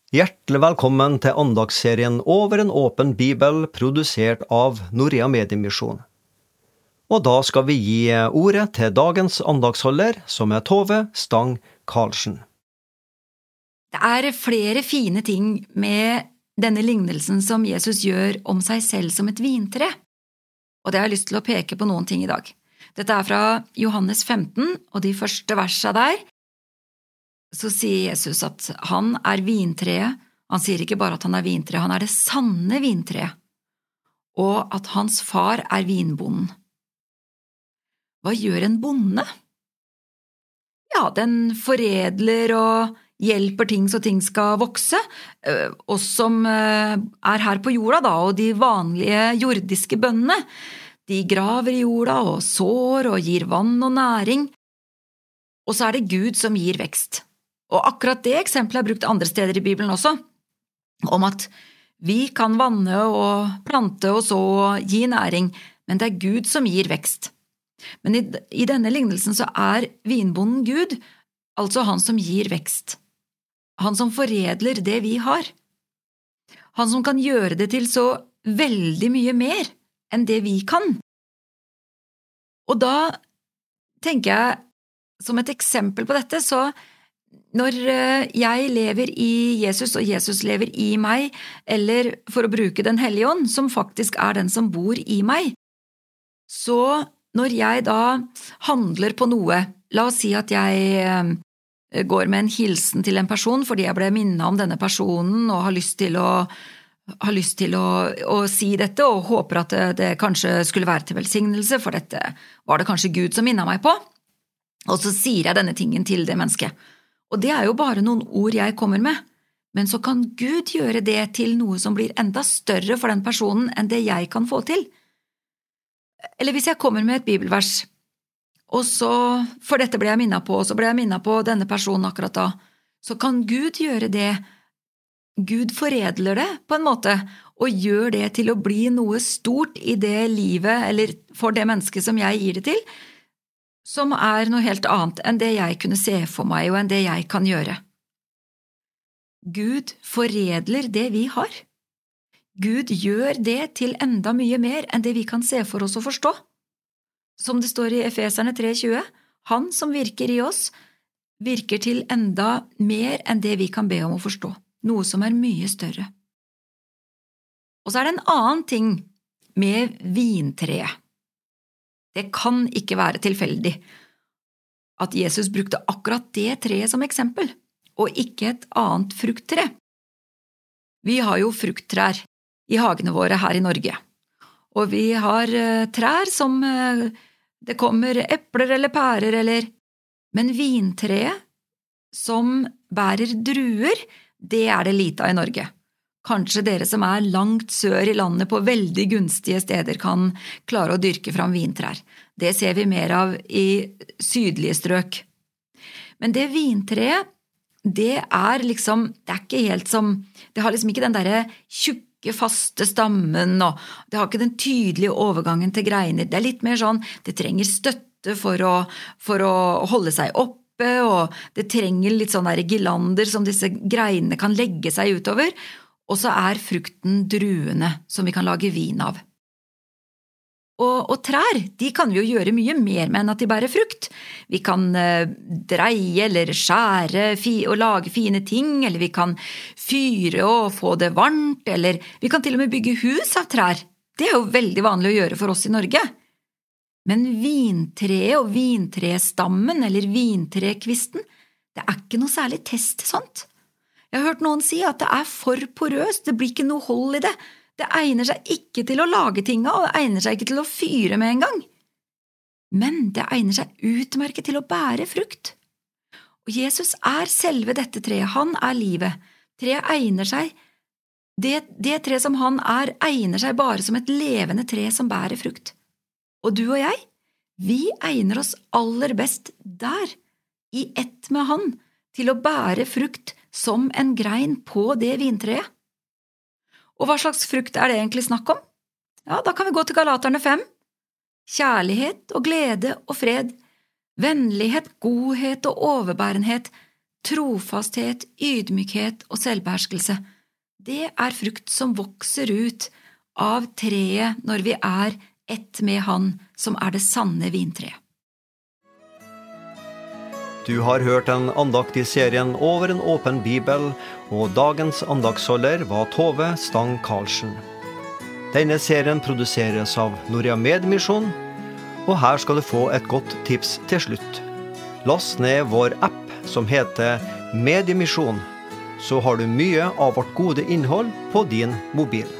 Hjertelig velkommen til andagsserien Over en åpen bibel, produsert av Norea Mediemisjon. Og da skal vi gi ordet til dagens andagsholder, som Tove Stang Karlsen. Det er flere fine ting med denne lignelsen som Jesus gjør om seg selv som et vintre, og det har jeg lyst til å peke på noen ting i dag. Dette er fra Johannes 15, og de første versene der, så sier Jesus at han er vintreet. Han sier ikke bare at han er vintreet, han er det sanne vintreet, og at hans far er vinbonden. Hva gjør en bonde? Ja, den foredler og hjelper ting så ting skal vokse, oss som er her på jorda da, og de vanlige jordiske bøndene. De graver i jorda og sår og gir vann og næring, og så er det Gud som gir vekst. Og akkurat det eksempelet er brukt andre steder i Bibelen også, om at vi kan vanne og plante og så og gi næring, men det er Gud som gir vekst. Men i denne lignelsen så er vinbonden Gud, altså han som gir vekst. Han som foredler det vi har. Han som kan gjøre det til så veldig mye mer enn det vi kan. Og da tenker jeg, som et eksempel på dette, så når jeg lever i Jesus, og Jesus lever i meg, eller for å bruke Den hellige ånd, som faktisk er den som bor i meg, så når jeg da handler på noe, la oss si at jeg går med en hilsen til en person fordi jeg ble minnet om denne personen og har lyst til å si dette og håper at det kanskje skulle være til velsignelse, for dette var det kanskje Gud som minnet meg på, og så sier jeg denne tingen til det mennesket. Og det er jo bare noen ord jeg kommer med, men så kan Gud gjøre det til noe som blir enda større for den personen enn det jeg kan få til. Eller hvis jeg kommer med et bibelvers, og så, for dette ble jeg minnet på, og så ble jeg minnet på denne personen akkurat da, så kan Gud gjøre det. Gud foredler det på en måte, og gjør det til å bli noe stort i det livet, eller for det mennesket som jeg gir det til, som er noe helt annet enn det jeg kunne se for meg, og enn det jeg kan gjøre. Gud foredler det vi har. Gud gjør det til enda mye mer enn det vi kan se for oss og forstå. Som det står i Efeserne 3,20, han som virker i oss, virker til enda mer enn det vi kan be om å forstå, noe som er mye større. Og så er det en annen ting med vintreet. Det kan ikke være tilfeldig at Jesus brukte akkurat det treet som eksempel, og ikke et annet frukttre. Vi har jo frukttrær i hagene våre her i Norge, og vi har trær som det kommer epler eller pærer men vintreet som bærer druer, det er det lite av i Norge. Kanskje dere som er langt sør i landet på veldig gunstige steder kan klare å dyrke fram vintrær. Det ser vi mer av i sydlige strøk. Men det vintreet, det er ikke helt som, det har liksom ikke den der tjukke, faste stammen, og det har ikke den tydelige overgangen til greiner. Det er litt mer sånn, det trenger støtte for å holde seg oppe, og det trenger litt sånn der gilander som disse greinene kan legge seg utover, og så er frukten druene som vi kan lage vin av. Og trær, de kan vi jo gjøre mye mer med enn at de bærer frukt. Vi kan dreie eller skjære og lage fine ting, eller vi kan fyre og få det varmt, eller vi kan til og med bygge hus av trær. Det er jo veldig vanlig å gjøre for oss i Norge. Men vintreet og vintrestammen eller vintrekvisten, det er ikke noe særlig test til sånt. Jeg har hørt noen si at det er for porøst, det blir ikke noe hold i det. Det egner seg ikke til å lage ting av, og det egner seg ikke til å fyre med en gang. Men det egner seg utmerket til å bære frukt. Og Jesus er selve dette treet, han er livet. Treet egner seg, det tre som han er, egner seg bare som et levende tre som bærer frukt. Og du og jeg, vi egner oss aller best der, i ett med han, til å bære frukt som en grein på det vintreet. Og hva slags frukt er det egentlig snakk om? Ja, da kan vi gå til Galaterne 5. Kjærlighet og glede og fred, vennlighet, godhet og overbærenhet, trofasthet, ydmykhet og selvbeherskelse. Det er frukt som vokser ut av treet når vi er ett med Han som er det sanne vintreet. Du har hørt en andakt i serien Over en åpen bibel, og dagens andaktsholder var Tove Stang Karlsen. Denne serien produseres av Norea Mediemisjon, og her skal du få et godt tips til slutt. Last ned vår app som heter Mediemisjon, så har du mye av vårt gode innhold på din mobil.